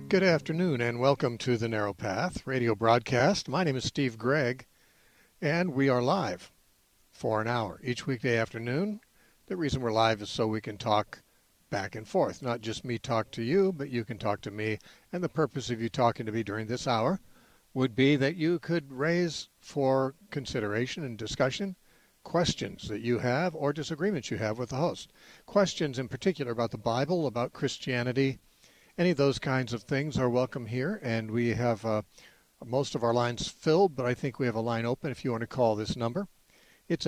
Good afternoon and welcome to the Narrow Path radio broadcast. My name is Steve Gregg and we are live for an hour each weekday afternoon. The reason we're live is so we can talk back and forth, not just me talk to you, but you can talk to me. And the purpose of you talking to me during this hour would be that you could raise for consideration and discussion questions that you have or disagreements you have with the host. Questions in particular about the Bible, about Christianity. Any of those kinds of things are welcome here, and we have most of our lines filled, but I think we have a line open if you want to call this number. It's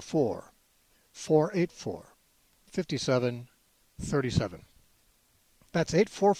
844-484-5737. That's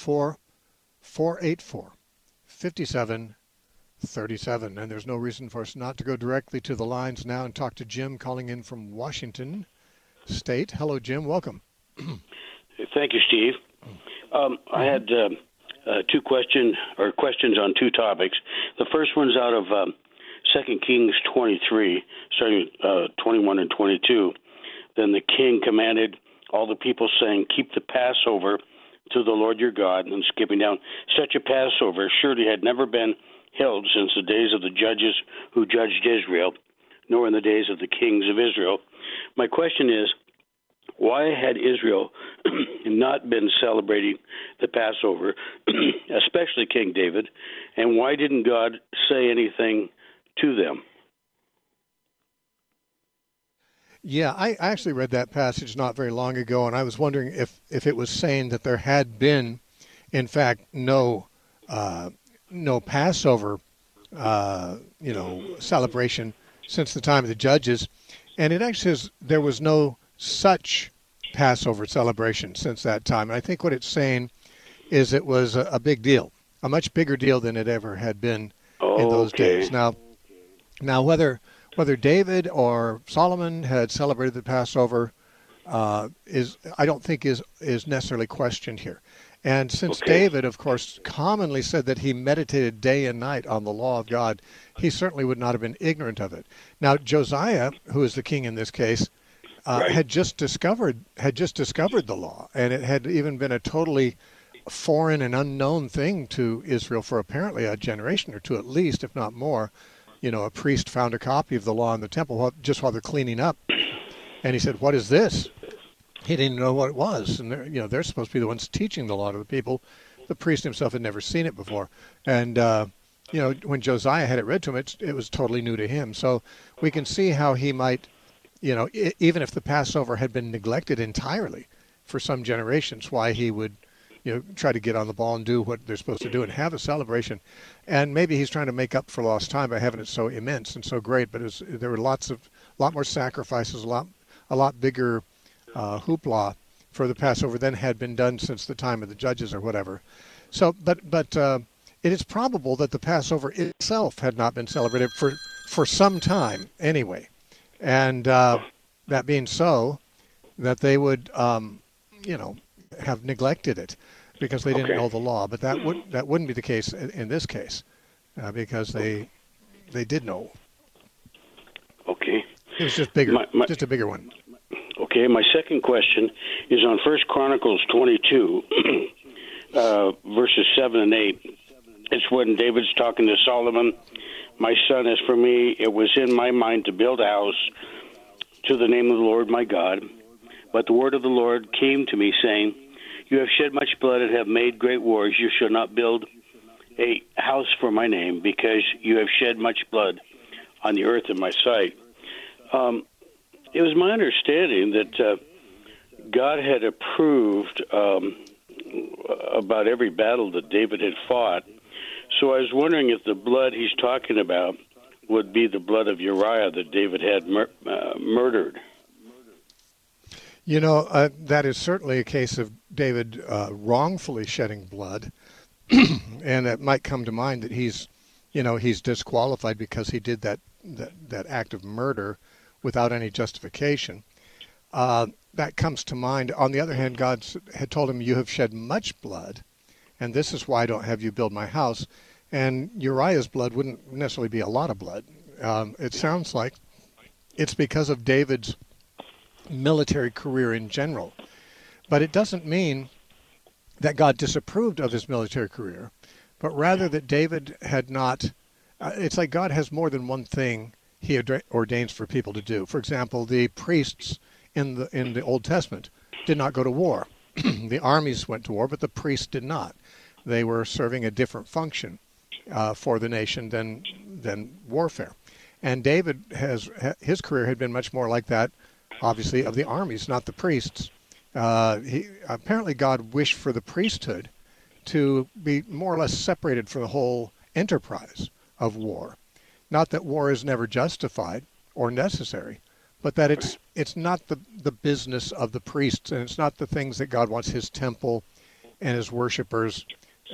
844-484-5737. And there's no reason for us not to go directly to the lines now and talk to Jim calling in from Washington State. Hello, Jim. Welcome. Thank you, Steve. I had questions on two topics. The first one's out of 2 Kings 23, starting 21 and 22. Then the king commanded all the people, saying, "Keep the Passover to the Lord your God." And skipping down, such a Passover surely had never been held since the days of the judges who judged Israel, nor in the days of the kings of Israel. My question is, why had Israel not been celebrating the Passover, especially King David, and why didn't God say anything to them? Yeah, I actually read that passage not very long ago, and I was wondering if it was saying that there had been, in fact, no Passover, celebration since the time of the judges, and it actually says there was no such Passover celebration since that time. And I think what it's saying is it was a big deal, a much bigger deal than it ever had been in those days. Now whether David or Solomon had celebrated the Passover I don't think is necessarily questioned here. And since David, of course, commonly said that he meditated day and night on the law of God, he certainly would not have been ignorant of it. Now, Josiah, who is the king in this case, had just discovered the law, and it had even been a totally foreign and unknown thing to Israel for apparently a generation or two at least, if not more. A priest found a copy of the law in the temple just while they're cleaning up, and he said, "What is this?" He didn't know what it was, and they're supposed to be the ones teaching the law to the people. The priest himself had never seen it before, and when Josiah had it read to him, it was totally new to him. So we can see how he might. Even if the Passover had been neglected entirely for some generations, why he would, try to get on the ball and do what they're supposed to do and have a celebration. And maybe he's trying to make up for lost time by having it so immense and so great. But there were a lot more sacrifices, a lot bigger hoopla for the Passover than had been done since the time of the judges or whatever. So, but it is probable that the Passover itself had not been celebrated for some time anyway. And that being so, that they would, have neglected it because they didn't know the law. But that wouldn't be the case in this case, because they did know. Okay. It was just bigger, just a bigger one. Okay. My second question is on 1 Chronicles 22, verses 7 and 8. It's when David's talking to Solomon. "My son, as for me, it was in my mind to build a house to the name of the Lord my God. But the word of the Lord came to me, saying, You have shed much blood and have made great wars. You shall not build a house for my name, because you have shed much blood on the earth in my sight." It was my understanding that God had approved about every battle that David had fought. So I was wondering if the blood he's talking about would be the blood of Uriah that David had murdered. That is certainly a case of David wrongfully shedding blood, and it might come to mind that he's disqualified because he did that act of murder without any justification. That comes to mind. On the other hand, God had told him, "You have shed much blood, and this is why I don't have you build my house." And Uriah's blood wouldn't necessarily be a lot of blood. It sounds like it's because of David's military career in general. But it doesn't mean that God disapproved of his military career, but rather that David had not. It's like God has more than one thing he ordains for people to do. For example, the priests in the Old Testament did not go to war. The armies went to war, but the priests did not. They were serving a different function for the nation than warfare. And David his career had been much more like that, obviously, of the armies, not the priests. Apparently God wished for the priesthood to be more or less separated from the whole enterprise of war. Not that war is never justified or necessary, but that it's not the business of the priests, and it's not the things that God wants his temple and his worshipers.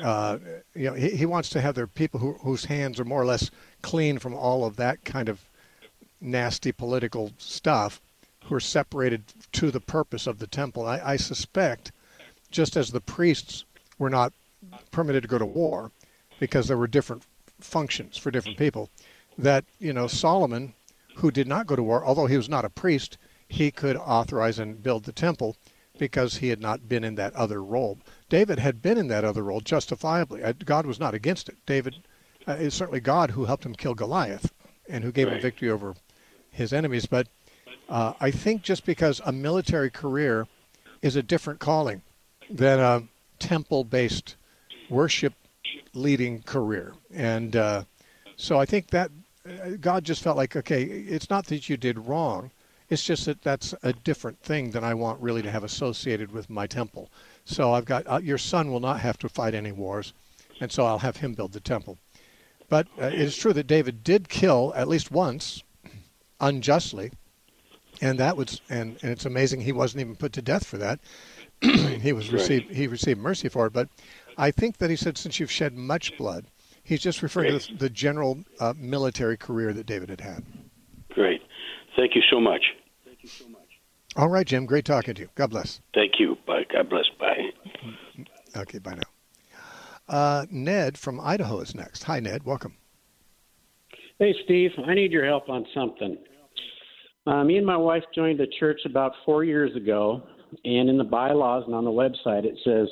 He wants to have their people whose hands are more or less clean from all of that kind of nasty political stuff, who are separated to the purpose of the temple. I suspect, just as the priests were not permitted to go to war because there were different functions for different people, that Solomon, who did not go to war, although he was not a priest, he could authorize and build the temple because he had not been in that other role. David had been in that other role justifiably. God was not against it. David is certainly God who helped him kill Goliath and who gave him victory over his enemies. But I think just because a military career is a different calling than a temple-based worship leading career. And so I think that God just felt like, okay, it's not that you did wrong. It's just that that's a different thing than I want really to have associated with my temple. So I've got your son will not have to fight any wars, and so I'll have him build the temple. But it is true that David did kill at least once unjustly, and that was and it's amazing he wasn't even put to death for that. He received mercy for it. But I think that he said, since you've shed much blood, he's just referring to the general military career that David had had. Great. Thank you so much. All right, Jim. Great talking to you. God bless. Thank you. Bye. God bless. Bye. Okay, bye now. Ned from Idaho is next. Hi, Ned. Welcome. Hey, Steve. I need your help on something. Me and my wife joined a church about 4 years ago, and in the bylaws and on the website it says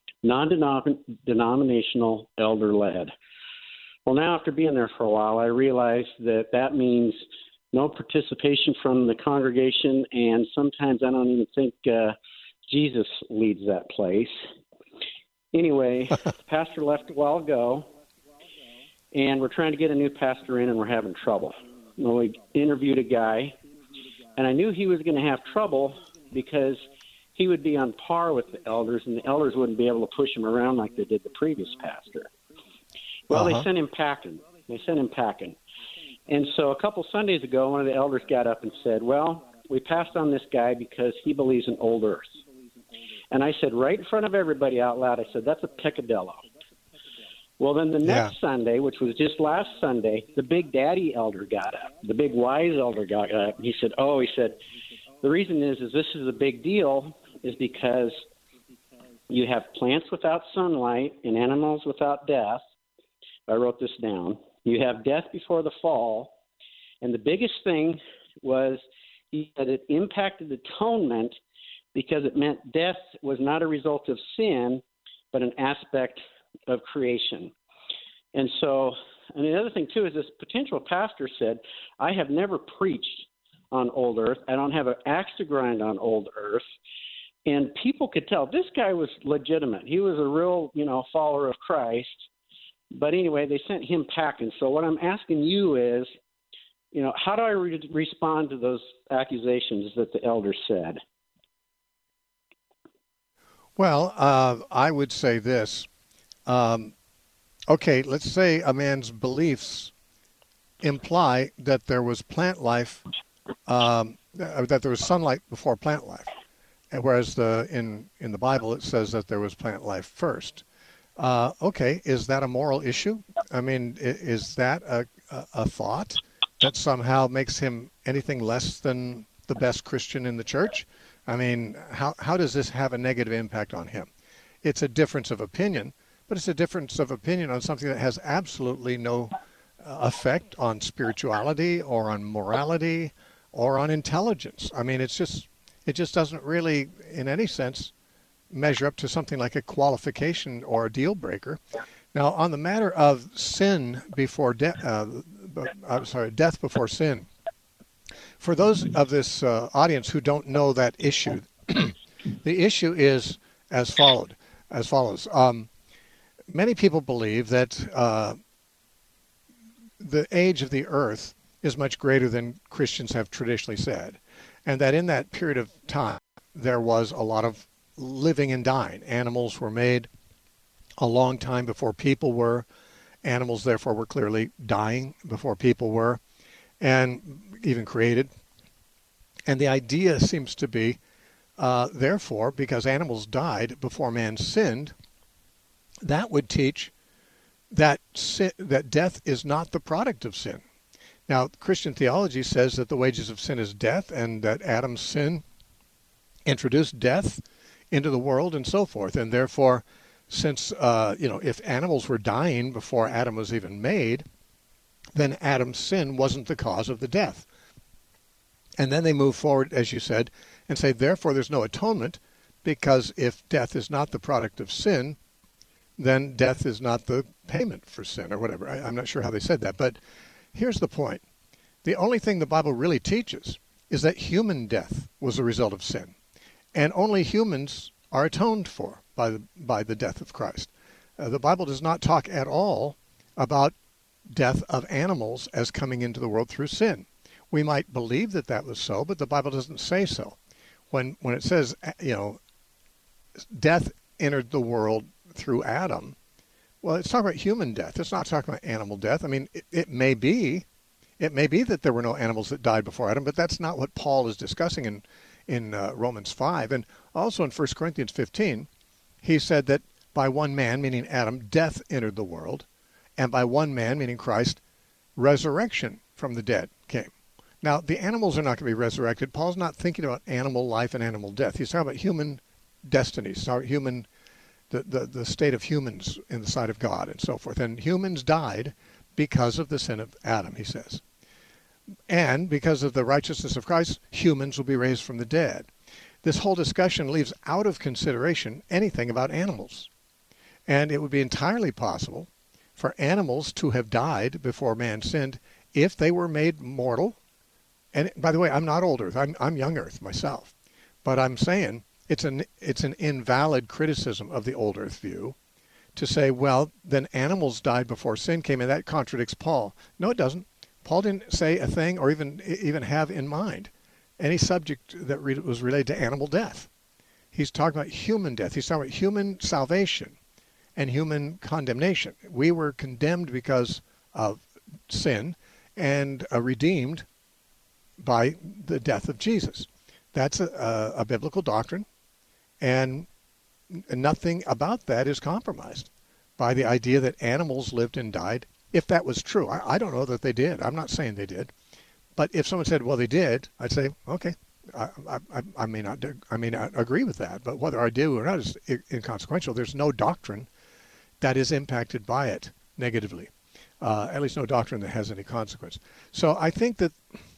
non-denominational elder-led. Well, now after being there for a while, I realized that means no participation from the congregation, and sometimes I don't even think Jesus leads that place. Anyway, the pastor left a while ago, and we're trying to get a new pastor in, and we're having trouble. Well, we interviewed a guy, and I knew he was going to have trouble because he would be on par with the elders, and the elders wouldn't be able to push him around like they did the previous pastor. Well, they sent him packing. And so a couple Sundays ago, one of the elders got up and said, well, we passed on this guy because he believes in old earth. And I said right in front of everybody out loud, I said, that's a peccadillo. Well, then the next Sunday, which was just last Sunday, the big daddy elder got up. The big wise elder got up. He said, the reason is this is a big deal is because you have plants without sunlight and animals without death. I wrote this down. You have death before the fall. And the biggest thing was that it impacted atonement because it meant death was not a result of sin, but an aspect of creation. And the other thing, too, is this potential pastor said, I have never preached on old earth. I don't have an axe to grind on old earth. And people could tell this guy was legitimate. He was a real, follower of Christ. But anyway, they sent him packing. So what I'm asking you is, how do I respond to those accusations that the elder said? Well, I would say this. Okay, let's say a man's beliefs imply that there was plant life, that there was sunlight before plant life, and whereas in the Bible it says that there was plant life first. Okay, is that a moral issue? I mean, is that a thought that somehow makes him anything less than the best Christian in the church? I mean, how does this have a negative impact on him? It's a difference of opinion, but it's a difference of opinion on something that has absolutely no effect on spirituality or on morality or on intelligence. I mean, it just doesn't really, in any sense, measure up to something like a qualification or a deal breaker. Now, on the matter of sin before death before sin, for those of this audience who don't know that issue, the issue is as follows. Many people believe that the age of the earth is much greater than Christians have traditionally said, and that in that period of time there was a lot of living and dying. Animals were made a long time before people were. Animals, therefore, were clearly dying before people were, and even created. And the idea seems to be, therefore, because animals died before man sinned, that would teach that death is not the product of sin. Now, Christian theology says that the wages of sin is death, and that Adam's sin introduced death into the world and so forth. And therefore, since, if animals were dying before Adam was even made, then Adam's sin wasn't the cause of the death. And then they move forward, as you said, and say, therefore, there's no atonement, because if death is not the product of sin, then death is not the payment for sin, or whatever. I'm not sure how they said that, but here's the point. The only thing the Bible really teaches is that human death was a result of sin, and only humans are atoned for by the death of Christ. The Bible does not talk at all about death of animals as coming into the world through sin. We might believe that that was so, but the Bible doesn't say so. When it says, death entered the world through Adam, well, it's talking about human death. It's not talking about animal death. I mean, it may be that there were no animals that died before Adam, but that's not what Paul is discussing in Romans 5. And also in 1 Corinthians 15, he said that by one man, meaning Adam, death entered the world, and by one man, meaning Christ, resurrection from the dead came. Now, the animals are not going to be resurrected. Paul's not thinking about animal life and animal death. He's talking about human destinies, the state of humans in the sight of God and so forth. And humans died because of the sin of Adam, he says. And because of the righteousness of Christ, humans will be raised from the dead. This whole discussion leaves out of consideration anything about animals. And it would be entirely possible for animals to have died before man sinned if they were made mortal. And by the way, I'm not old Earth. I'm young Earth myself. But I'm saying it's an invalid criticism of the old Earth view to say, well, then animals died before sin came, and that contradicts Paul. No, it doesn't. Paul didn't say a thing or even have in mind any subject that was related to animal death. He's talking about human death. He's talking about human salvation and human condemnation. We were condemned because of sin and redeemed by the death of Jesus. That's a biblical doctrine, and nothing about that is compromised by the idea that animals lived and died. If that was true, I don't know that they did. I'm not saying they did. But if someone said, well, they did, I'd say, okay, I may not agree with that, but whether I do or not is inconsequential. There's no doctrine that is impacted by it negatively, at least no doctrine that has any consequence. So I think that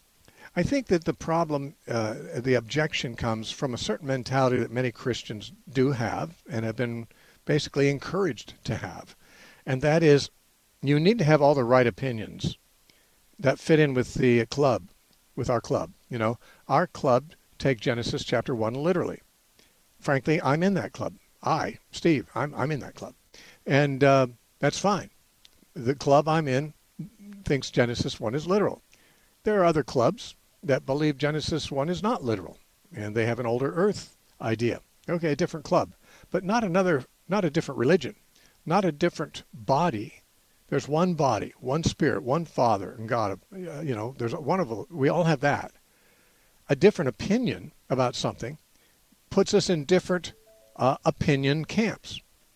the problem, the objection comes from a certain mentality that many Christians do have and have been basically encouraged to have, and that is you need to have all the right opinions that fit in with the club, with our club. You know, our club take Genesis chapter 1 literally. Frankly, I'm in that club. Steve, I'm in that club. And that's fine. The club I'm in thinks Genesis 1 is literal. There are other clubs that believe Genesis 1 is not literal, and they have an older earth idea. Okay, a different club, but not a different religion, not a different body. There's one body, one spirit, one Father and God. There's one of we all have that. A different opinion about something puts us in different opinion camps,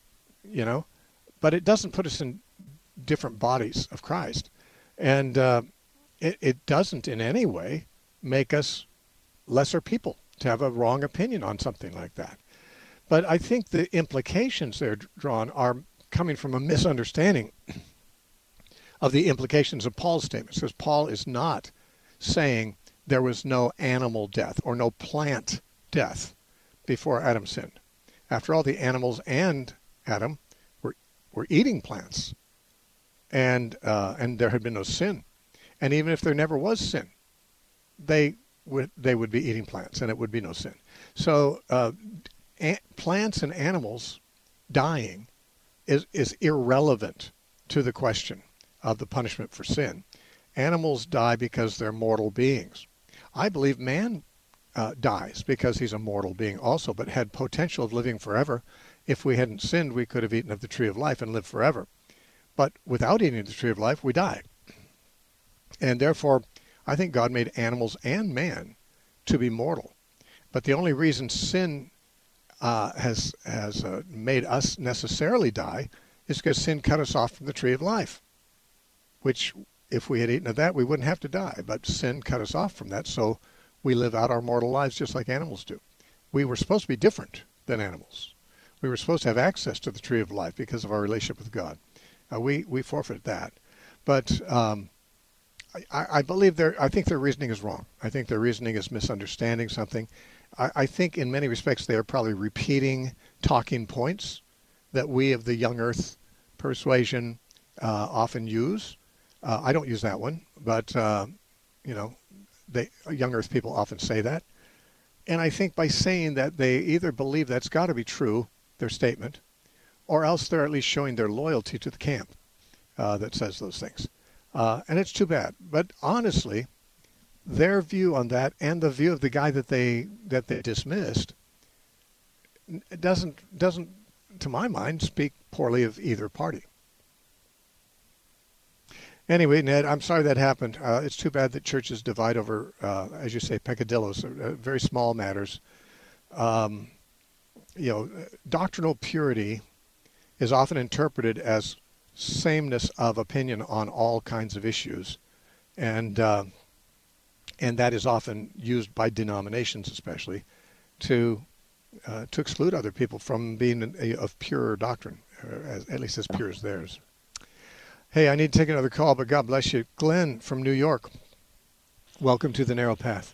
but it doesn't put us in different bodies of Christ, and it doesn't in any way make us lesser people to have a wrong opinion on something like that. But I think the implications there drawn are coming from a misunderstanding of the implications of Paul's statements, because Paul is not saying there was no animal death or no plant death before Adam sinned. After all, the animals and Adam were eating plants, and there had been no sin. And even if there never was sin, they would be eating plants, and it would be no sin. So plants and animals dying is irrelevant to the question of the punishment for sin. Animals die because they're mortal beings. I believe man dies because he's a mortal being also, but had potential of living forever. If we hadn't sinned, we could have eaten of the tree of life and lived forever. But without eating of the tree of life, we die. And therefore, I think God made animals and man to be mortal. But the only reason sin has made us necessarily die is because sin cut us off from the tree of life, which if we had eaten of that, we wouldn't have to die. But sin cut us off from that, so we live out our mortal lives just like animals do. We were supposed to be different than animals. We were supposed to have access to the tree of life because of our relationship with God. We forfeited that. But I believe I think their reasoning is wrong. I think their reasoning is misunderstanding something. I think in many respects they are probably repeating talking points that we of the young earth persuasion often use. I don't use that one, but young earth people often say that. And I think by saying that, they either believe that's got to be true, their statement, or else they're at least showing their loyalty to the camp that says those things. And it's too bad. But honestly, their view on that and the view of the guy that they dismissed doesn't, to my mind, speak poorly of either party. Anyway, Ned, I'm sorry that happened. It's too bad that churches divide over, as you say, peccadillos, very small matters. Doctrinal purity is often interpreted as sameness of opinion on all kinds of issues, and that is often used by denominations, especially, to exclude other people from being of pure doctrine, at least as pure as theirs. Hey, I need to take another call, but God bless you. Glenn from New York, welcome to the Narrow Path.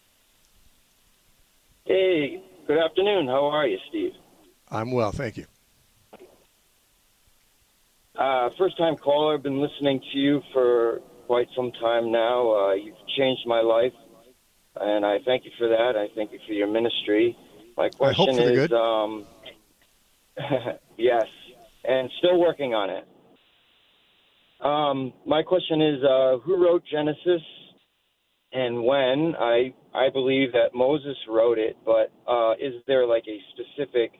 Hey, good afternoon. How are you, Steve? I'm well, thank you. First-time caller. I've been listening to you for quite some time now. You've changed my life, and I thank you for that. I thank you for your ministry. My question I hope for the good. Yes, and still working on it. My question is, who wrote Genesis and when? I believe that Moses wrote it, but is there like a specific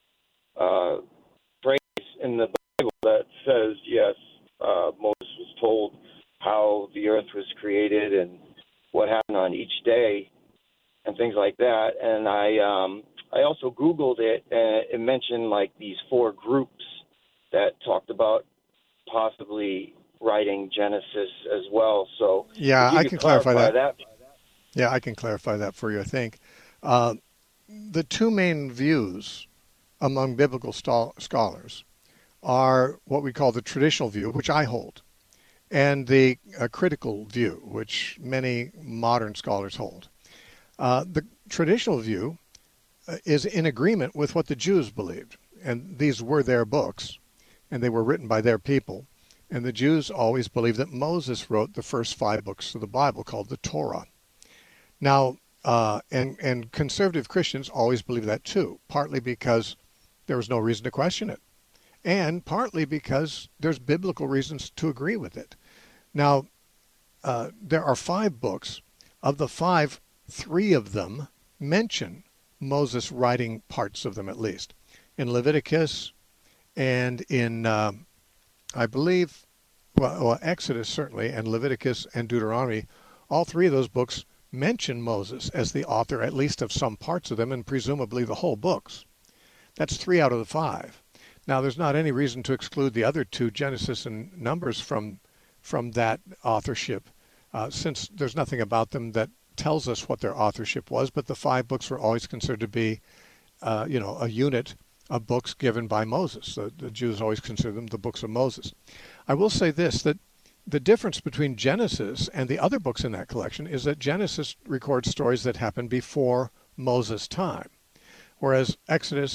phrase in the Bible that says, yes, Moses was told how the earth was created and what happened on each day and things like that? And I also Googled it, and it mentioned like these 4 groups that talked about possibly writing Genesis as well. So yeah, I can clarify that. Yeah, I can clarify that for you, I think. The 2 main views among biblical scholars are what we call the traditional view, which I hold, and the critical view, which many modern scholars hold. The traditional view is in agreement with what the Jews believed, and these were their books, and they were written by their people. And the Jews always believed that Moses wrote the first 5 books of the Bible, called the Torah. Now, and conservative Christians always believe that too, partly because there was no reason to question it, and partly because there's biblical reasons to agree with it. Now, there are 5 books. Of the 5, 3 of them mention Moses writing parts of them, at least. In Leviticus and in I believe, Exodus certainly, and Leviticus and Deuteronomy, all 3 of those books mention Moses as the author, at least of some parts of them, and presumably the whole books. That's 3 out of the 5. Now, there's not any reason to exclude the other 2, Genesis and Numbers, from that authorship, since there's nothing about them that tells us what their authorship was, but the 5 books were always considered to be, a unit of books given by Moses. The Jews always consider them the books of Moses. I will say this, that the difference between Genesis and the other books in that collection is that Genesis records stories that happened before Moses' time, whereas Exodus,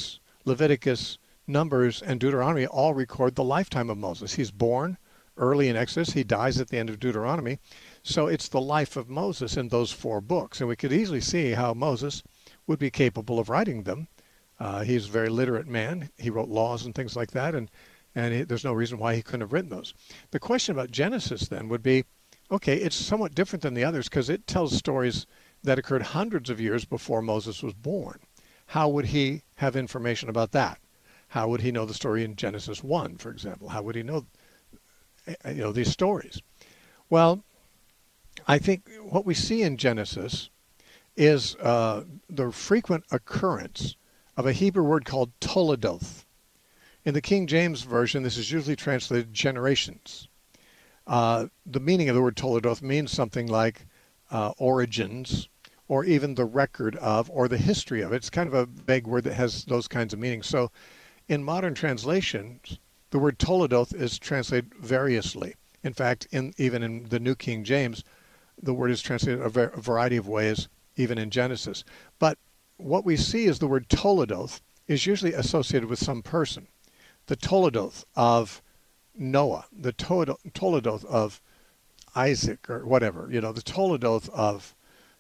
Leviticus, Numbers, and Deuteronomy all record the lifetime of Moses. He's born early in Exodus. He dies at the end of Deuteronomy. So it's the life of Moses in those 4 books. And we could easily see how Moses would be capable of writing them. He's a very literate man. He wrote laws and things like that, and there's no reason why he couldn't have written those. The question about Genesis then would be, okay, it's somewhat different than the others because it tells stories that occurred hundreds of years before Moses was born. How would he have information about that? How would he know the story in Genesis 1, for example? How would he know these stories? Well, I think what we see in Genesis is the frequent occurrence of a Hebrew word called toledoth. In the King James Version, this is usually translated generations. The meaning of the word toledoth means something like origins, or even the record of, or the history of. It's kind of a vague word that has those kinds of meanings. So in modern translations, the word toledoth is translated variously. In fact, even in the New King James, the word is translated a variety of ways, even in Genesis. But what we see is the word toledoth is usually associated with some person. The toledoth of Noah, the toledoth of Isaac, or whatever, the toledoth of,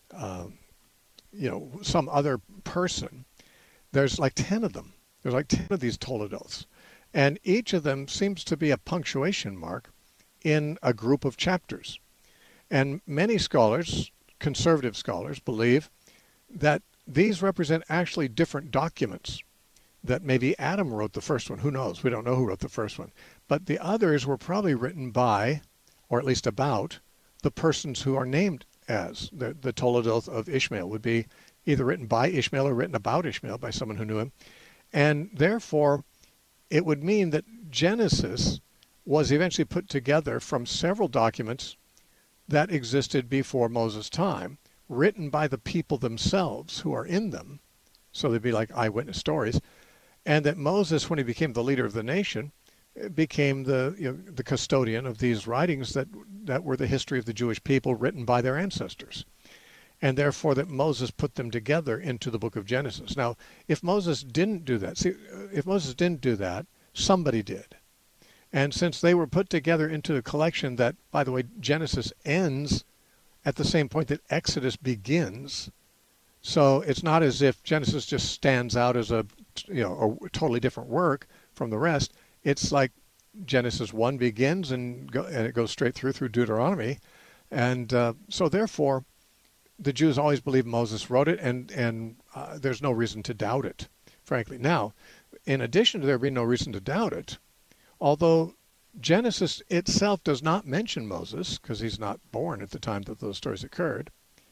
some other person. There's like 10 of them. There's like 10 of these toledoths. And each of them seems to be a punctuation mark in a group of chapters. And many scholars, conservative scholars, believe that these represent actually different documents, that maybe Adam wrote the first one. Who knows? We don't know who wrote the first one. But the others were probably written by, or at least about, the persons who are named as. The Toledoth of Ishmael would be either written by Ishmael or written about Ishmael by someone who knew him. And therefore, it would mean that Genesis was eventually put together from several documents that existed before Moses' time, written by the people themselves who are in them. So they'd be like eyewitness stories. And that Moses, when he became the leader of the nation, became the custodian of these writings that were the history of the Jewish people written by their ancestors. And therefore that Moses put them together into the book of Genesis. Now, if Moses didn't do that, somebody did. And since they were put together into a collection that, by the way, Genesis ends at the same point that Exodus begins, so it's not as if Genesis just stands out as a totally different work from the rest. It's like Genesis 1 begins and it goes straight through Deuteronomy. And so therefore, the Jews always believed Moses wrote it, and there's no reason to doubt it, frankly. Now, in addition to there being no reason to doubt it, although Genesis itself does not mention Moses, because he's not born at the time that those stories occurred,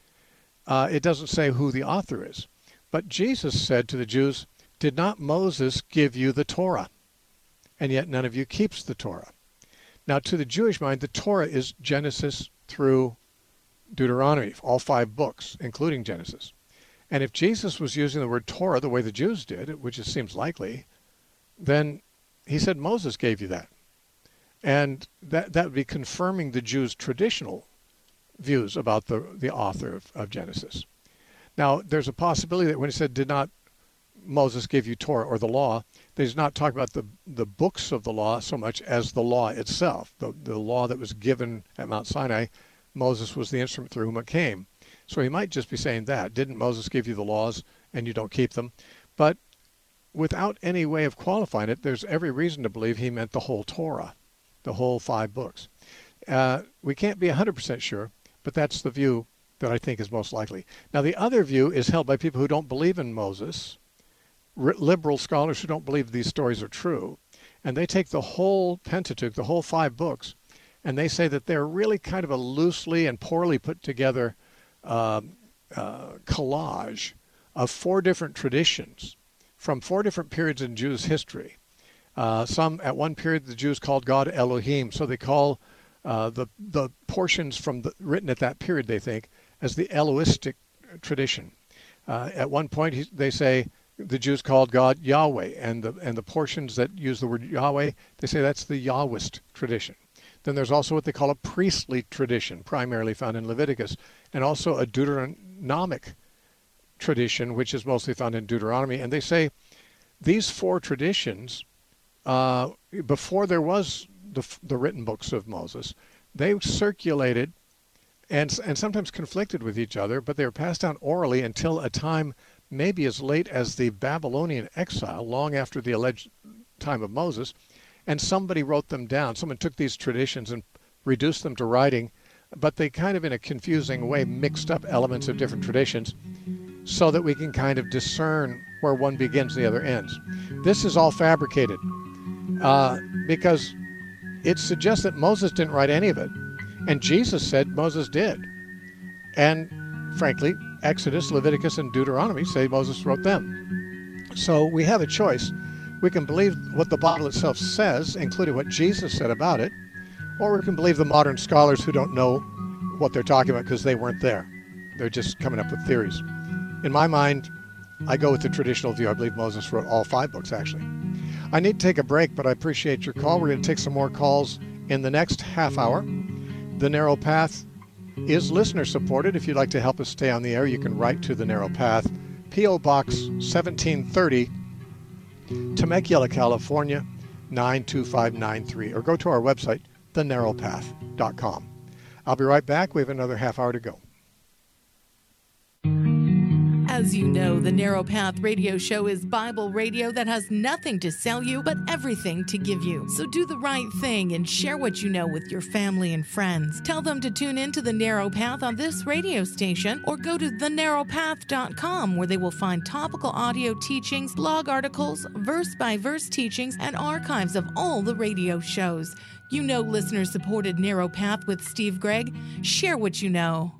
it doesn't say who the author is. But Jesus said to the Jews, "Did not Moses give you the Torah? And yet none of you keeps the Torah." Now, to the Jewish mind, the Torah is Genesis through Deuteronomy, all 5 books, including Genesis. And if Jesus was using the word Torah the way the Jews did, which it seems likely, then he said Moses gave you that. And that would be confirming the Jews' traditional views about the author of Genesis. Now, there's a possibility that when he said, "Did not Moses give you Torah," or the law, that he's not talking about the books of the law so much as the law itself, the law that was given at Mount Sinai. Moses was the instrument through whom it came. So he might just be saying that. Didn't Moses give you the laws and you don't keep them? But without any way of qualifying it, there's every reason to believe he meant the whole Torah, the whole 5 books. We can't be 100% sure, but that's the view that I think is most likely. Now, the other view is held by people who don't believe in Moses, liberal scholars who don't believe these stories are true, and they take the whole Pentateuch, the whole 5 books, and they say that they're really kind of a loosely and poorly put together collage of 4 different traditions from 4 different periods in Jews' history. Some, at one period, the Jews called God Elohim, so they call the portions from written at that period, they think, as the Elohistic tradition. At one point, they say the Jews called God Yahweh, and the portions that use the word Yahweh, they say that's the Yahwist tradition. Then there's also what they call a priestly tradition, primarily found in Leviticus, and also a Deuteronomic tradition, which is mostly found in Deuteronomy. And they say these four traditions, before there was the written books of Moses, they circulated and sometimes conflicted with each other, but they were passed down orally until a time maybe as late as the Babylonian exile, long after the alleged time of Moses, and somebody wrote them down. Someone took these traditions and reduced them to writing, but they kind of in a confusing way mixed up elements of different traditions so that we can kind of discern where one begins and the other ends. This is all fabricated because it suggests that Moses didn't write any of it. And Jesus said Moses did. And frankly, Exodus, Leviticus, and Deuteronomy say Moses wrote them. So we have a choice. We can believe what the Bible itself says, including what Jesus said about it, or we can believe the modern scholars who don't know what they're talking about because they weren't there. They're just coming up with theories. In my mind, I go with the traditional view. I believe Moses wrote all 5 books, actually. I need to take a break, but I appreciate your call. We're going to take some more calls in the next half hour. The Narrow Path is listener supported. If you'd like to help us stay on the air, you can write to The Narrow Path, P.O. Box 1730, Temecula, California, 92593, or go to our website, thenarrowpath.com. I'll be right back. We have another half hour to go. As you know, the Narrow Path radio show is Bible radio that has nothing to sell you, but everything to give you. So do the right thing and share what you know with your family and friends. Tell them to tune in to the Narrow Path on this radio station, or go to thenarrowpath.com, where they will find topical audio teachings, blog articles, verse-by-verse teachings, and archives of all the radio shows. You know listener-supported Narrow Path with Steve Gregg. Share what you know.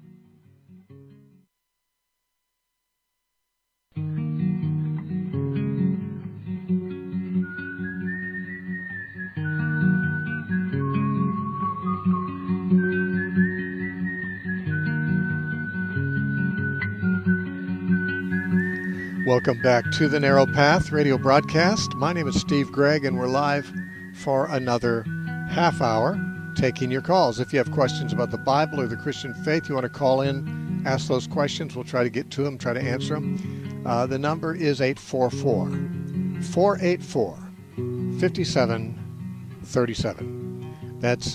Welcome back to the Narrow Path radio broadcast. My name is Steve Gregg, and we're live for another half hour taking your calls. If you have questions about the Bible or the Christian faith, you want to call in, ask those questions. We'll try to get to them, try to answer them. The number is 844-484-5737. That's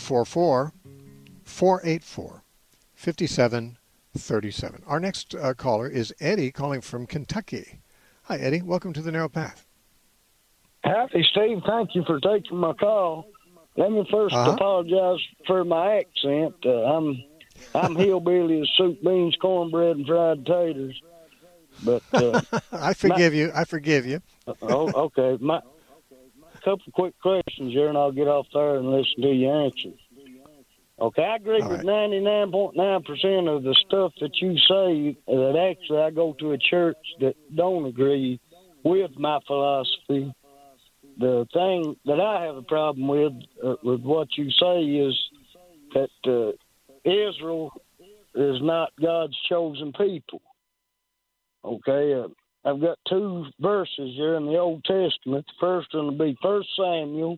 844-484-5737. Our next caller is Eddie, calling from Kentucky. Hi, Eddie. Welcome to the Narrow Path. Happy, Steve. Thank you for taking my call. Let me first apologize for my accent. I'm hillbilly as soup, beans, cornbread, and fried taters. But I forgive you. Okay. A couple quick questions here, and I'll get off there and listen to your answers. Okay, I agree with 99.9% of the stuff that you say. That actually, I go to a church that don't agree with my philosophy. The thing that I have a problem with what you say is that Israel is not God's chosen people. Okay, I've got 2 verses here in the Old Testament. The first one will be 1 Samuel,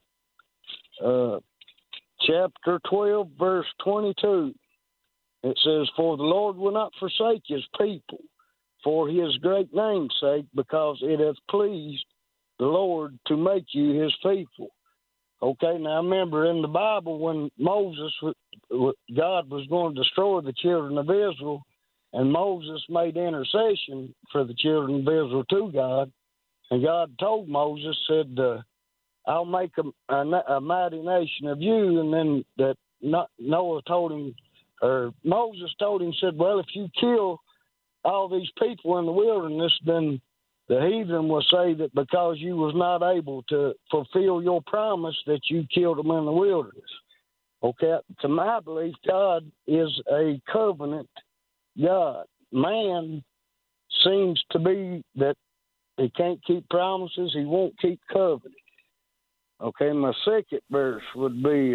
chapter 12, verse 22. It says, "For the Lord will not forsake his people for his great name's sake, because it hath pleased the Lord to make you his people." Okay, now remember in the Bible when Moses, God was going to destroy the children of Israel, and Moses made intercession for the children of Israel to God, and God told Moses, said, "I'll make a mighty nation of you." And then that Noah told him, or Moses told him, said, "Well, if you kill all these people in the wilderness, then the heathen will say that because you was not able to fulfill your promise that you killed them in the wilderness." Okay, to my belief, God is a covenant God. Man seems to be that he can't keep promises, he won't keep covenant. Okay, my second verse would be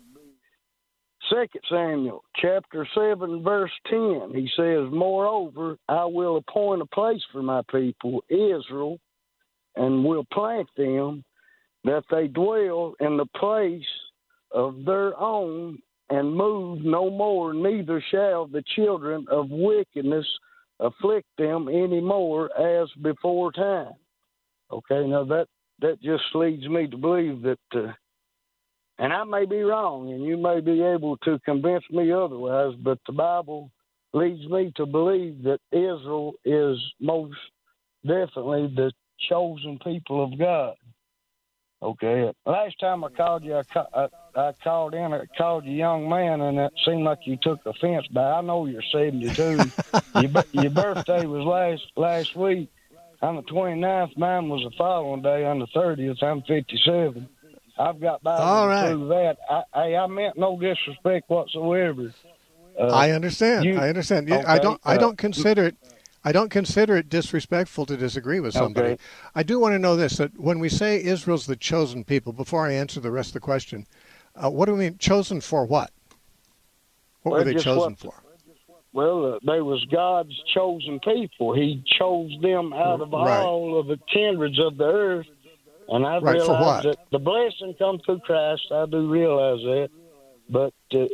2 Samuel chapter 7, verse 10. He says, "Moreover, I will appoint a place for my people, Israel, and will plant them, that they dwell in the place of their own, and move no more, neither shall the children of wickedness afflict them any more as before time." Okay, now that just leads me to believe that, and I may be wrong, and you may be able to convince me otherwise, but the Bible leads me to believe that Israel is most definitely the chosen people of God. Okay, last time I called you, I called you young man, and it seemed like you took offense by. I know you're 72. Your birthday was last week. On the 29th, mine was the following day. On the 30th, I'm 57. I've got Bible to prove that. I meant no disrespect whatsoever. I understand. Okay, I don't consider it disrespectful to disagree with somebody. Okay. I do want to know this: that when we say Israel's the chosen people, before I answer the rest of the question, what do we mean? Chosen for what? What were they chosen for? Well, they was God's chosen people. He chose them out of all of the kindreds of the earth. And I realize that the blessing comes through Christ. I do realize that. But,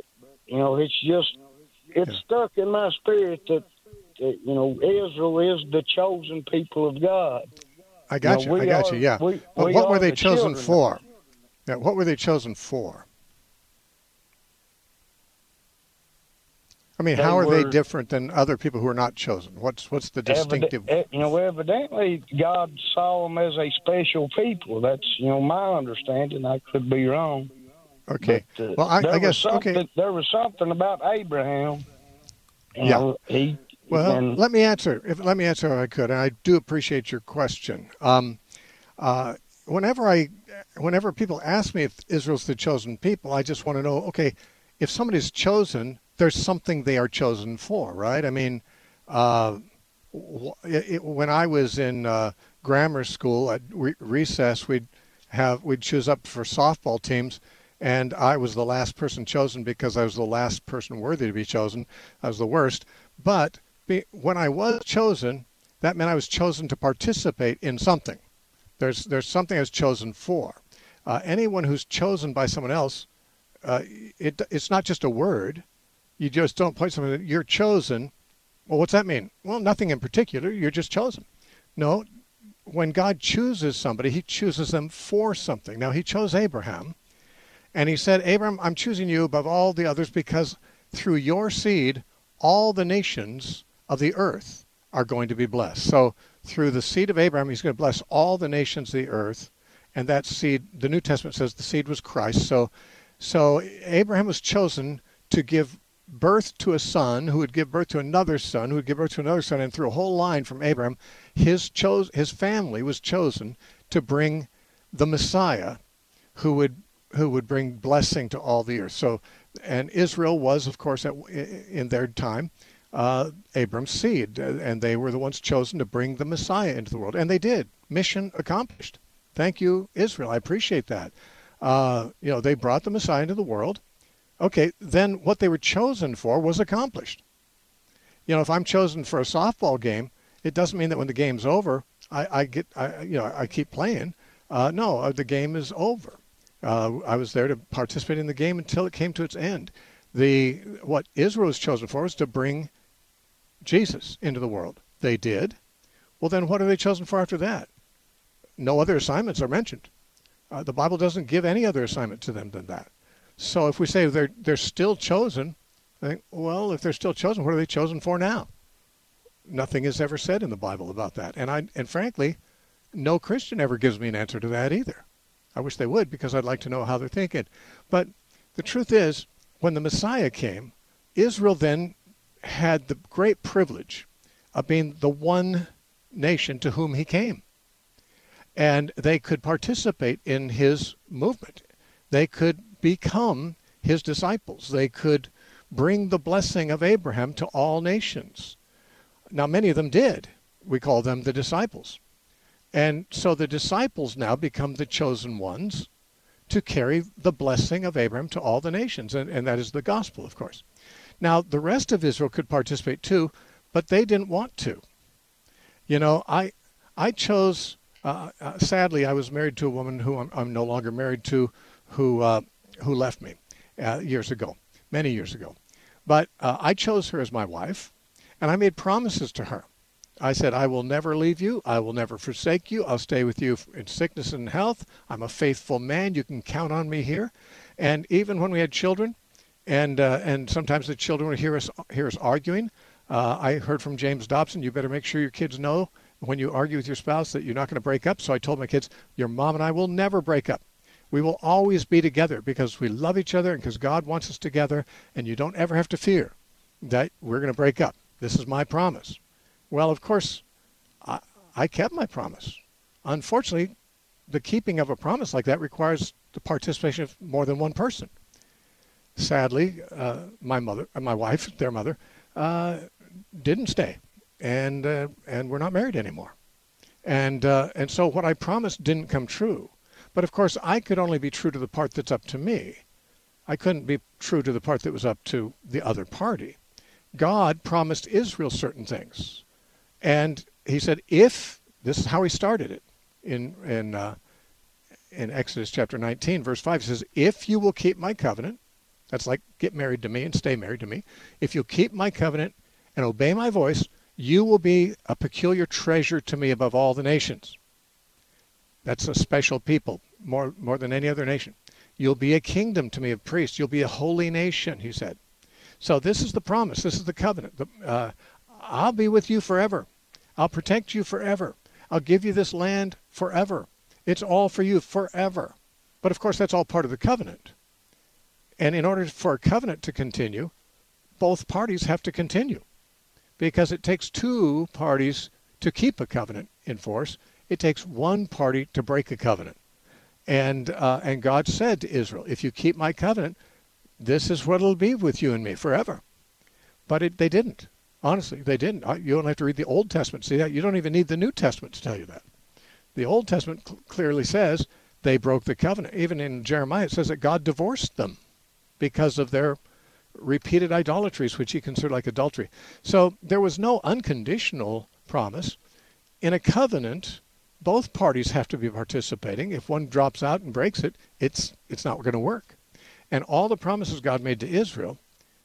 it's stuck in my spirit that, Israel is the chosen people of God. I got you, yeah. But what were they chosen for? Yeah, what were they chosen for? I mean, how are they different than other people who are not chosen? What's the distinctive? Evidently, God saw them as a special people. That's my understanding. I could be wrong. Okay. But, I guess there was something about Abraham. Let me answer if I could, and I do appreciate your question. Whenever people ask me if Israel's the chosen people, I just want to know, okay, if somebody's chosen, there's something they are chosen for, right? I mean, when I was in grammar school at recess, we'd choose up for softball teams, and I was the last person chosen because I was the last person worthy to be chosen. I was the worst. But when I was chosen, that meant I was chosen to participate in something. There's something I was chosen for. Anyone who's chosen by someone else, it's not just a word. You just don't point something. You're chosen. Well, what's that mean? Well, nothing in particular. You're just chosen. No, when God chooses somebody, he chooses them for something. Now, he chose Abraham, and he said, Abraham, I'm choosing you above all the others because through your seed, all the nations of the earth are going to be blessed. So through the seed of Abraham, he's going to bless all the nations of the earth. And that seed, the New Testament says the seed was Christ. So Abraham was chosen to give birth to a son who would give birth to another son who would give birth to another son, and through a whole line from Abraham, his family was chosen to bring the Messiah who would bring blessing to all the earth. So, and Israel was, of course, in their time, Abram's seed, and they were the ones chosen to bring the Messiah into the world, and they did. Mission accomplished. Thank you, Israel. I appreciate that. They brought the Messiah into the world. Okay, then what they were chosen for was accomplished. If I'm chosen for a softball game, it doesn't mean that when the game's over, I keep playing. No, the game is over. I was there to participate in the game until it came to its end. What Israel was chosen for was to bring Jesus into the world. They did. Well, then what are they chosen for after that? No other assignments are mentioned. The Bible doesn't give any other assignment to them than that. So if we say they're still chosen, I think, well, if they're still chosen, what are they chosen for now? Nothing is ever said in the Bible about that. And frankly, no Christian ever gives me an answer to that either. I wish they would, because I'd like to know how they're thinking. But the truth is, when the Messiah came, Israel then had the great privilege of being the one nation to whom he came. And they could participate in his movement. They could become his disciples. They could bring the blessing of Abraham to all nations. Now, many of them did. We call them the disciples. And so the disciples now become the chosen ones to carry the blessing of Abraham to all the nations. And that is the gospel, of course. Now, the rest of Israel could participate too, but they didn't want to. I chose, sadly, I was married to a woman who I'm no longer married to, who left me many years ago. But I chose her as my wife, and I made promises to her I said, I will never leave you. I will never forsake you. I'll stay with you in sickness and health. I'm a faithful man. You can count on me here. And even when we had children, and sometimes the children would hear us arguing, I heard from James Dobson, you better make sure your kids know when you argue with your spouse that you're not going to break up. So I told my kids, your mom and I will never break up. We will always be together because we love each other and because God wants us together, and you don't ever have to fear that we're going to break up. This is my promise. Well, of course, I kept my promise. Unfortunately, the keeping of a promise like that requires the participation of more than one person. Sadly, my wife, their mother, didn't stay, and we're not married anymore. And so what I promised didn't come true. But of course, I could only be true to the part that's up to me. I couldn't be true to the part that was up to the other party. God promised Israel certain things. And he said, this is how he started it in Exodus chapter 19, verse 5. He says, if you will keep my covenant, that's like get married to me and stay married to me. If you'll keep my covenant and obey my voice, you will be a peculiar treasure to me above all the nations. That's a special people, more than any other nation. You'll be a kingdom to me of priests. You'll be a holy nation, he said. So this is the promise. This is the covenant. I'll be with you forever. I'll protect you forever. I'll give you this land forever. It's all for you forever. But of course, that's all part of the covenant. And in order for a covenant to continue, both parties have to continue. Because it takes two parties to keep a covenant in force. It takes one party to break a covenant. And God said to Israel, if you keep my covenant, this is what it'll be with you and me forever. But they didn't. Honestly, they didn't. You don't have to read the Old Testament to see that. You don't even need the New Testament to tell you that. The Old Testament clearly says they broke the covenant. Even in Jeremiah, it says that God divorced them because of their repeated idolatries, which he considered like adultery. So there was no unconditional promise. In a covenant, both parties have to be participating. If one drops out and breaks it, it's not going to work. And all the promises God made to Israel,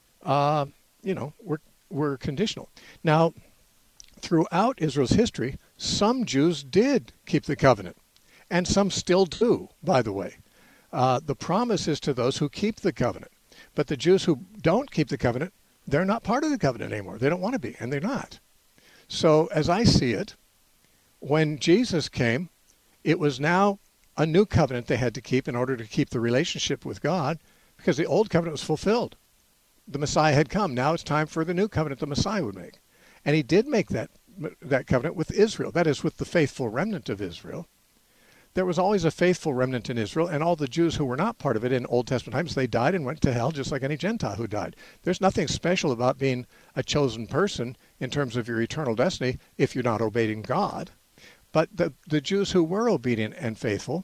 were conditional. Now, throughout Israel's history, some Jews did keep the covenant, and some still do, by the way. The promise is to those who keep the covenant. But the Jews who don't keep the covenant, they're not part of the covenant anymore. They don't want to be, and they're not. So as I see it, when Jesus came, it was now a new covenant they had to keep in order to keep the relationship with God, because the old covenant was fulfilled. The Messiah had come. Now it's time for the new covenant the Messiah would make. And he did make that covenant with Israel, that is, with the faithful remnant of Israel. There was always a faithful remnant in Israel, and all the Jews who were not part of it in Old Testament times, they died and went to hell just like any Gentile who died. There's nothing special about being a chosen person in terms of your eternal destiny if you're not obeying God. But the Jews who were obedient and faithful,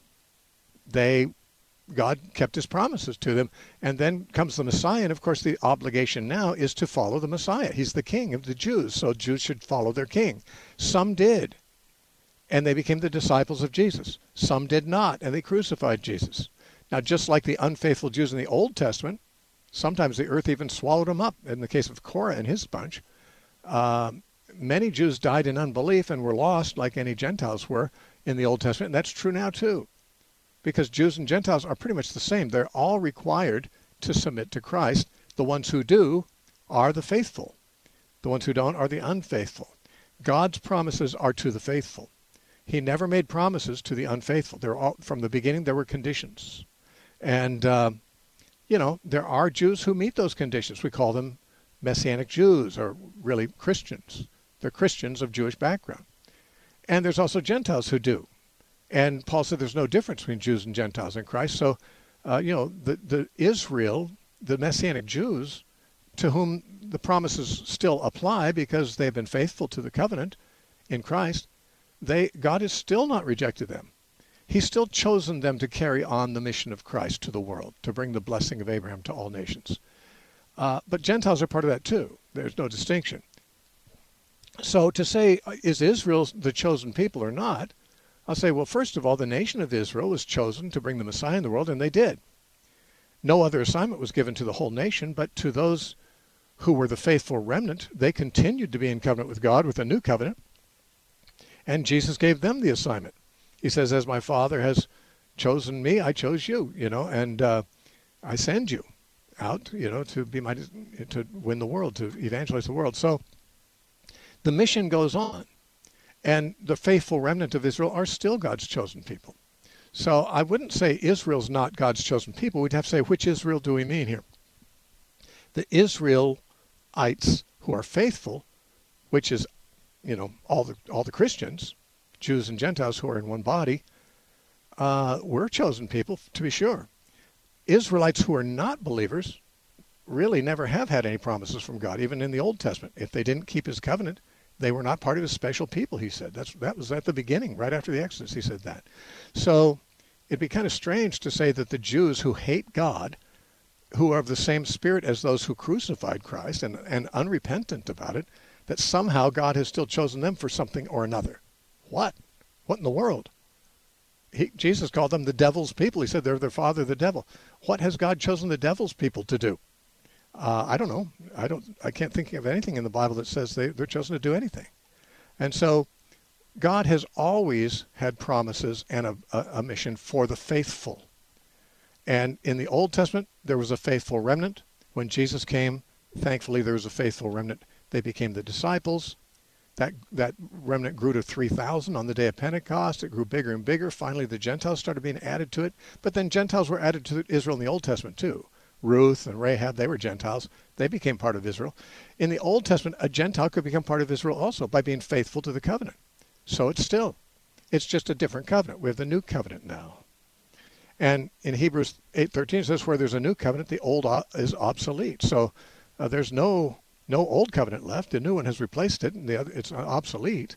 God kept his promises to them. And then comes the Messiah, and of course the obligation now is to follow the Messiah. He's the king of the Jews, so Jews should follow their king. Some did, and they became the disciples of Jesus. Some did not, and they crucified Jesus. Now, just like the unfaithful Jews in the Old Testament, sometimes the earth even swallowed them up. In the case of Korah and his bunch, many Jews died in unbelief and were lost like any Gentiles were in the Old Testament, and that's true now too. Because Jews and Gentiles are pretty much the same. They're all required to submit to Christ. The ones who do are the faithful. The ones who don't are the unfaithful. God's promises are to the faithful. He never made promises to the unfaithful. From the beginning, there were conditions. And, there are Jews who meet those conditions. We call them Messianic Jews, or really Christians. They're Christians of Jewish background. And there's also Gentiles who do. And Paul said there's no difference between Jews and Gentiles in Christ. So, the Israel, the Messianic Jews, to whom the promises still apply because they've been faithful to the covenant in Christ, God has still not rejected them. He's still chosen them to carry on the mission of Christ to the world, to bring the blessing of Abraham to all nations. But Gentiles are part of that too. There's no distinction. So to say, is Israel the chosen people or not? I'll say, well, first of all, the nation of Israel was chosen to bring the Messiah in the world, and they did. No other assignment was given to the whole nation, but to those who were the faithful remnant, they continued to be in covenant with God with a new covenant. And Jesus gave them the assignment. He says, as my Father has chosen me, I chose you, and I send you out, to win the world, to evangelize the world. So the mission goes on, and the faithful remnant of Israel are still God's chosen people. So I wouldn't say Israel's not God's chosen people. We'd have to say, which Israel do we mean here? The Israelites who are faithful, which is, all the Christians, Jews and Gentiles who are in one body, we're chosen people, to be sure. Israelites who are not believers really never have had any promises from God, even in the Old Testament. If they didn't keep his covenant, they were not part of his special people, he said. That was at the beginning, right after the Exodus, he said that. So it'd be kind of strange to say that the Jews who hate God, who are of the same spirit as those who crucified Christ and unrepentant about it, that somehow God has still chosen them for something or another. What? What in the world? Jesus called them the devil's people. He said they're their father, the devil. What has God chosen the devil's people to do? I don't know. I can't think of anything in the Bible that says they're chosen to do anything. And so God has always had promises and a mission for the faithful. And in the Old Testament, there was a faithful remnant. When Jesus came, thankfully, there was a faithful remnant. They became the disciples. That remnant grew to 3,000 on the day of Pentecost. It grew bigger and bigger. Finally, the Gentiles started being added to it. But then Gentiles were added to Israel in the Old Testament too. Ruth and Rahab, they were Gentiles. They became part of Israel. In the Old Testament, a Gentile could become part of Israel also by being faithful to the covenant. So it's just a different covenant. We have the new covenant now. And in Hebrews 8:13 it says, where there's a new covenant, the old is obsolete. So there's no old covenant left. The new one has replaced it, and it's obsolete.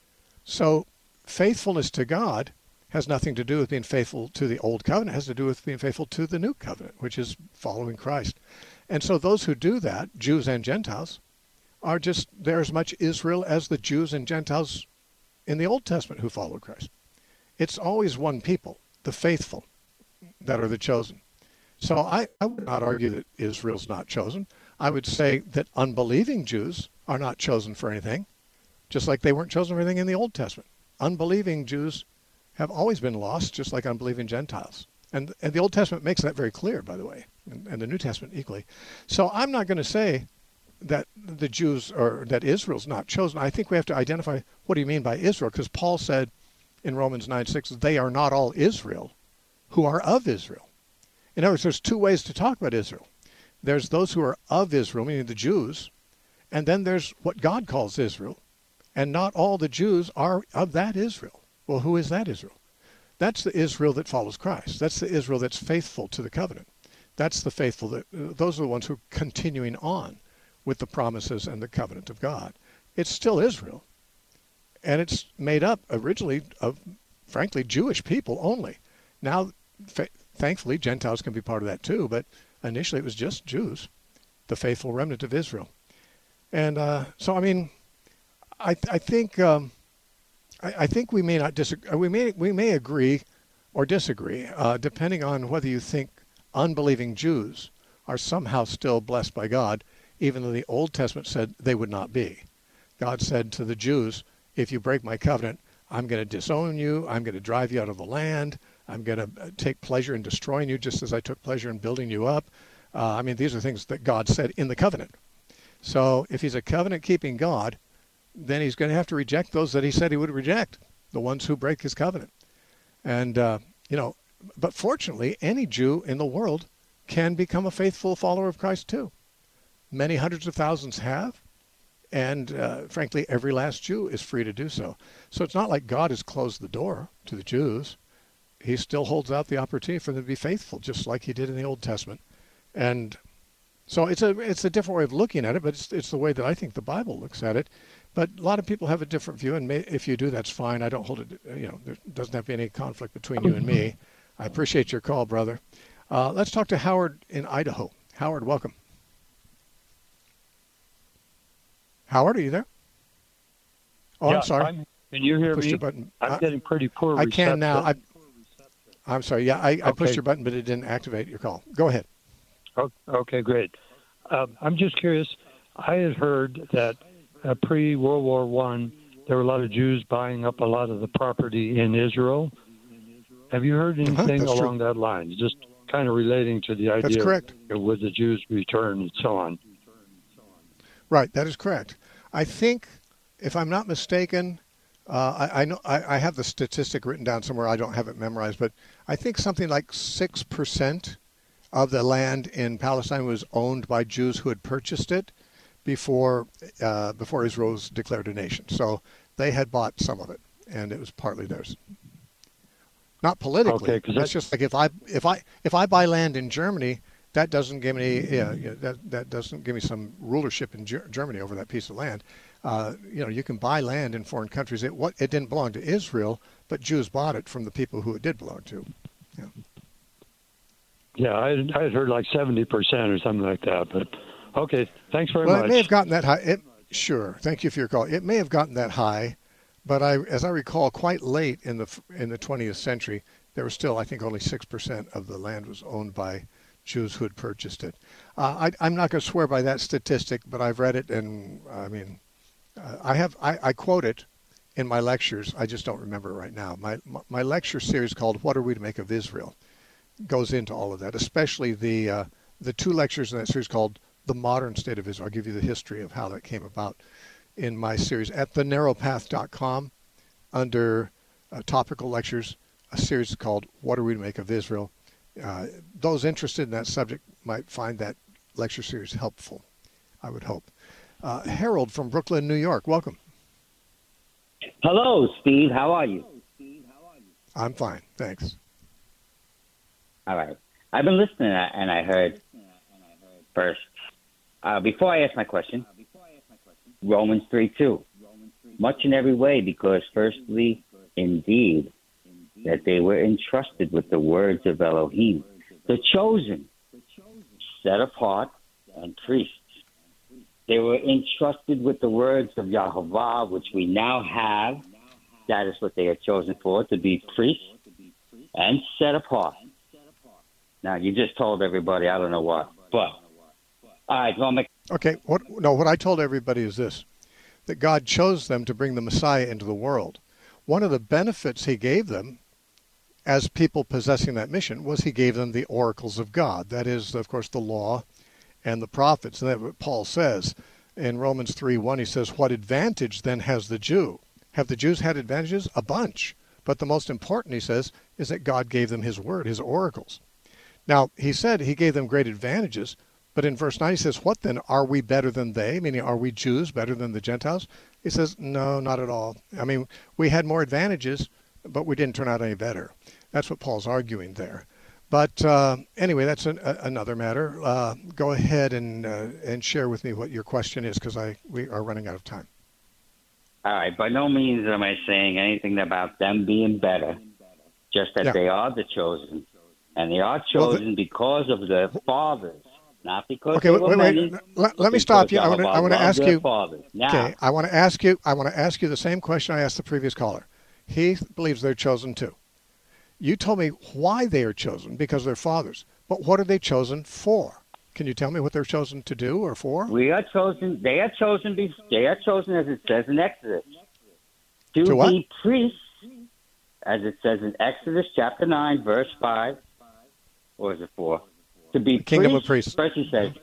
So faithfulness to God has nothing to do with being faithful to the old covenant. It has to do with being faithful to the new covenant, which is following Christ. And so those who do that, Jews and Gentiles, they're as much Israel as the Jews and Gentiles in the Old Testament who followed Christ. It's always one people, the faithful, that are the chosen. So I would not argue that Israel's not chosen. I would say that unbelieving Jews are not chosen for anything, just like they weren't chosen for anything in the Old Testament. Unbelieving Jews have always been lost, just like unbelieving Gentiles. And the Old Testament makes that very clear, by the way, and the New Testament equally. So I'm not going to say that the Jews or that Israel's not chosen. I think we have to identify what do you mean by Israel, because Paul said in Romans 9:6, they are not all Israel who are of Israel. In other words, there's two ways to talk about Israel. There's those who are of Israel, meaning the Jews, and then there's what God calls Israel, and not all the Jews are of that Israel. Well, who is that Israel? That's the Israel that follows Christ. That's the Israel that's faithful to the covenant. That's the faithful those are the ones who are continuing on with the promises and the covenant of God. It's still Israel, and it's made up originally of, frankly, Jewish people only. Now, thankfully, Gentiles can be part of that too, but initially it was just Jews, the faithful remnant of Israel. And so, I mean, I think we may not disagree. We may agree or disagree, depending on whether you think unbelieving Jews are somehow still blessed by God, even though the Old Testament said they would not be. God said to the Jews, if you break my covenant, I'm going to disown you. I'm going to drive you out of the land. I'm going to take pleasure in destroying you just as I took pleasure in building you up. I mean, these are things that God said in the covenant. So if he's a covenant-keeping God, then he's going to have to reject those that he said he would reject, the ones who break his covenant. And, but fortunately, any Jew in the world can become a faithful follower of Christ too. Many hundreds of thousands have, and frankly, every last Jew is free to do so. So it's not like God has closed the door to the Jews. He still holds out the opportunity for them to be faithful, just like he did in the Old Testament. And so it's a different way of looking at it, but it's the way that I think the Bible looks at it. But a lot of people have a different view, and if you do, that's fine. I don't hold it, there doesn't have to be any conflict between you and me. I appreciate your call, brother. Let's talk to Howard in Idaho. Howard, welcome. Howard, are you there? Oh, yeah, I'm sorry. Can you hear me? Your button. I'm getting pretty poor reception. I can now. I'm sorry. Yeah, I pushed your button, but it didn't activate your call. Go ahead. Okay, great. I'm just curious. I had heard that pre-World War I, there were a lot of Jews buying up a lot of the property in Israel. Have you heard anything along that line? Just kind of relating to the idea That's correct. of would the Jews return and so on. Right, that is correct. I think, if I'm not mistaken, I know I have the statistic written down somewhere. I don't have it memorized, but I think something like 6% of the land in Palestine was owned by Jews who had purchased it before Israel was declared a nation. So they had bought some of it, and it was partly theirs. Not politically. Okay, it's just like if I buy land in Germany, that doesn't give me that doesn't give me some rulership in Germany over that piece of land. You can buy land in foreign countries. It didn't belong to Israel, but Jews bought it from the people who it did belong to. Yeah. Yeah, I had heard like 70% or something like that. But okay, thanks very much. Well, it may have gotten that high. Sure. Thank you for your call. It may have gotten that high, but as I recall, quite late in the 20th century, there was still, I think, only 6% of the land was owned by Jews who had purchased it. I'm not going to swear by that statistic, but I've read it, and I mean, I quote it in my lectures. I just don't remember it right now. My lecture series called "What Are We to Make of Israel" goes into all of that, especially the 2 lectures in that series called "The Modern State of Israel." I'll give you the history of how that came about in my series at thenarrowpath.com under topical lectures, a series called "What Are We to Make of Israel." Those interested in that subject might find that lecture series helpful, I would hope. Harold from Brooklyn, New York, welcome. Hello, Steve. How are you? I'm fine, thanks. All right. I've been listening, and I heard first. Before I ask my question, Romans 3:2. Much in every way, because firstly, indeed, that they were entrusted with the words of Elohim, the chosen, set apart, and priests. They were entrusted with the words of Yahovah, which we now have. That is what they are chosen for, to be priests and set apart. Now, you just told everybody, I don't know what, but all right, okay. What I told everybody is this, that God chose them to bring the Messiah into the world. One of the benefits he gave them as people possessing that mission was he gave them the oracles of God. That is, of course, the law and the prophets. And that's what Paul says in Romans 3:1. He says, what advantage then has the Jew? Have the Jews had advantages? A bunch. But the most important, he says, is that God gave them his word, his oracles. Now, he said he gave them great advantages, but in verse 9 he says, what then? Are we better than they? Meaning, are we Jews better than the Gentiles? He says, no, not at all. I mean, we had more advantages, but we didn't turn out any better. That's what Paul's arguing there. But anyway, that's another matter. Go ahead and share with me what your question is, because we are running out of time. All right. By no means am I saying anything about them being better, just that they are the chosen. And they are chosen because of their fathers, not because they were many. Let me stop you. I want to ask you. Now, okay, I want to ask you the same question I asked the previous caller. He believes they're chosen too. You told me why they are chosen, because they're fathers. But what are they chosen for? Can you tell me what they're chosen to do or for? We are chosen. They are chosen. They are chosen, as it says in Exodus, to be priests, as it says in Exodus chapter 9, verse 5. Or is it 4? To be kingdom of priests. First he says,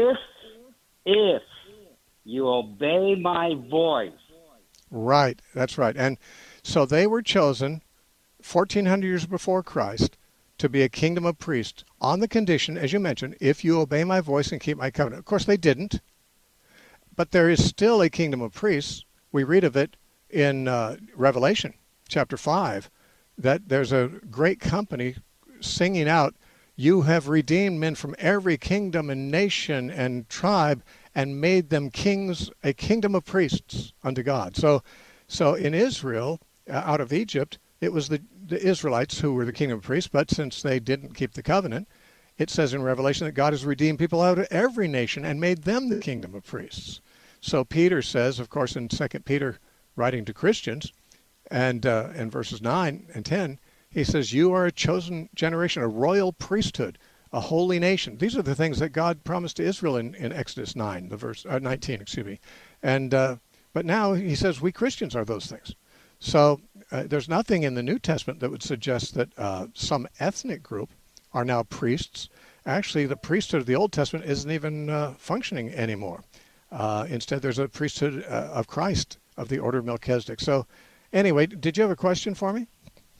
if you obey my voice. Right. That's right. And so they were chosen 1,400 years before Christ to be a kingdom of priests on the condition, as you mentioned, if you obey my voice and keep my covenant. Of course, they didn't. But there is still a kingdom of priests. We read of it in Revelation chapter 5, that there's a great company singing out, you have redeemed men from every kingdom and nation and tribe and made them kings, a kingdom of priests unto God. So in Israel, out of Egypt, it was the Israelites who were the kingdom of priests, but since they didn't keep the covenant, it says in Revelation that God has redeemed people out of every nation and made them the kingdom of priests. So Peter says, of course, in 2 Peter, writing to Christians, and in verses 9 and 10, he says, you are a chosen generation, a royal priesthood, a holy nation. These are the things that God promised to Israel in Exodus 9, the verse 19, excuse me. And but But now he says we Christians are those things. So there's nothing in the New Testament that would suggest that some ethnic group are now priests. Actually, the priesthood of the Old Testament isn't even functioning anymore. Instead, there's a priesthood of Christ, of the order of Melchizedek. So anyway, did you have a question for me?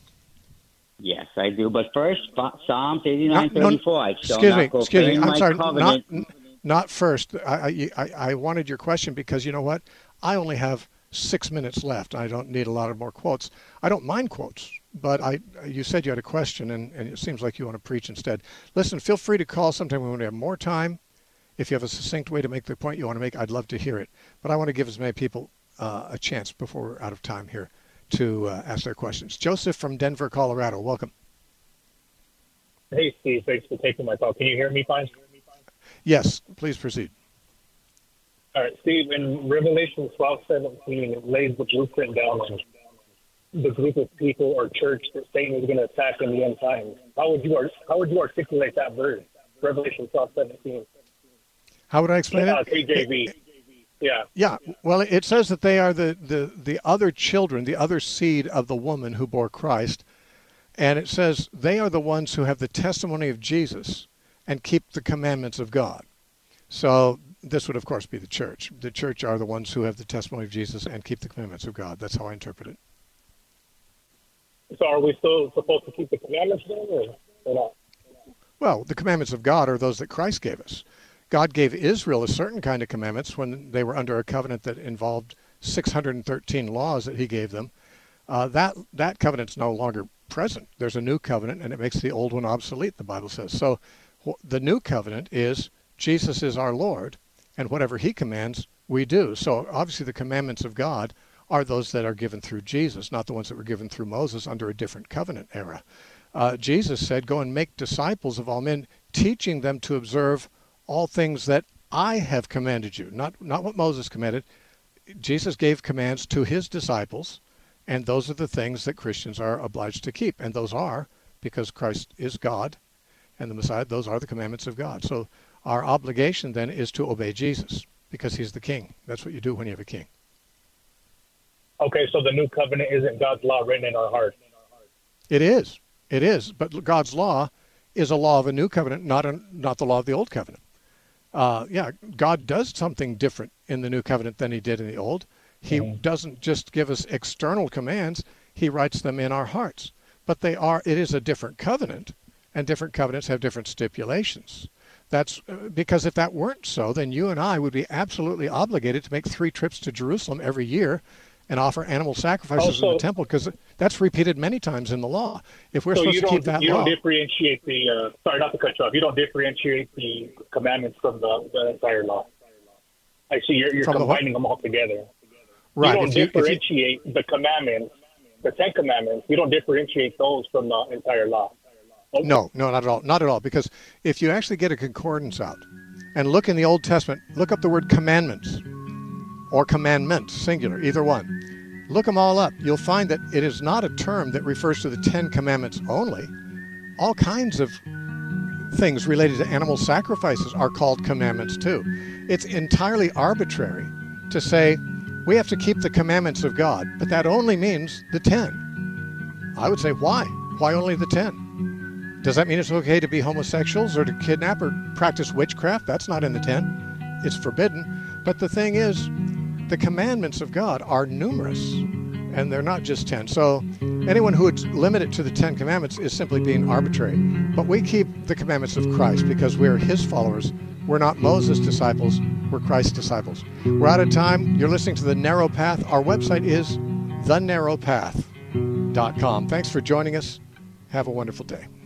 Yes, I do. But first, Psalms 89:34. Excuse me. I'm sorry. Not first. I wanted your question because you know what? I only have 6 minutes left. I don't need a lot of more quotes. I don't mind quotes, but you said you had a question, and it seems like you want to preach instead. Listen, feel free to call sometime when we have more time. If you have a succinct way to make the point you want to make, I'd love to hear it. But I want to give as many people a chance before we're out of time here to ask their questions. Joseph from Denver, Colorado. Welcome. Hey, Steve. Thanks for taking my call. Can you hear me fine? Yes. Please proceed. All right, Steve. In Revelation 12:17, it lays the blueprint down on the group of people or church that Satan is going to attack in the end times. How would you articulate that verse? Revelation 12:17. How would I explain it? KJV. Yeah. Yeah. Well, it says that they are the other children, the other seed of the woman who bore Christ. And it says they are the ones who have the testimony of Jesus and keep the commandments of God. So this would, of course, be the church. The church are the ones who have the testimony of Jesus and keep the commandments of God. That's how I interpret it. So are we still supposed to keep the commandments then, or not? Well, the commandments of God are those that Christ gave us. God gave Israel a certain kind of commandments when they were under a covenant that involved 613 laws that he gave them. That covenant's no longer present. There's a new covenant, and it makes the old one obsolete, the Bible says. So the new covenant is Jesus is our Lord, and whatever he commands, we do. So obviously the commandments of God are those that are given through Jesus, not the ones that were given through Moses under a different covenant era. Jesus said, go and make disciples of all men, teaching them to observe all things that I have commanded you. Not what Moses commanded. Jesus gave commands to his disciples, and those are the things that Christians are obliged to keep. And those are, because Christ is God and the Messiah, those are the commandments of God. So our obligation then is to obey Jesus because he's the king. That's what you do when you have a king. Okay, so the new covenant isn't God's law written in our heart. It is. It is. But God's law is a law of a new covenant, not the law of the old covenant. God does something different in the new covenant than he did in the old. He doesn't just give us external commands. He writes them in our hearts. But it is a different covenant, and different covenants have different stipulations. That's because if that weren't so, then you and I would be absolutely obligated to make 3 trips to Jerusalem every year and offer animal sacrifices in the temple, because that's repeated many times in the law. If we're supposed to keep that law... You don't differentiate the... sorry, not to cut you off. You don't differentiate the commandments from the entire law. I see you're combining them all together. Right. You don't differentiate the commandments, the 10 commandments. You don't differentiate those from the entire law. Okay. No, not at all. Not at all. Because if you actually get a concordance out and look in the Old Testament, look up the word commandments or commandment, singular, either one. Look them all up. You'll find that it is not a term that refers to the 10 commandments only. All kinds of things related to animal sacrifices are called commandments too. It's entirely arbitrary to say we have to keep the commandments of God, but that only means the 10. I would say, why? Why only the 10? Does that mean it's okay to be homosexuals or to kidnap or practice witchcraft? That's not in the 10. It's forbidden. But the thing is, the commandments of God are numerous, and they're not just 10. So anyone who would limit it to the 10 commandments is simply being arbitrary. But we keep the commandments of Christ because we're his followers. We're not Moses' disciples. We're Christ's disciples. We're out of time. You're listening to The Narrow Path. Our website is thenarrowpath.com. Thanks for joining us. Have a wonderful day.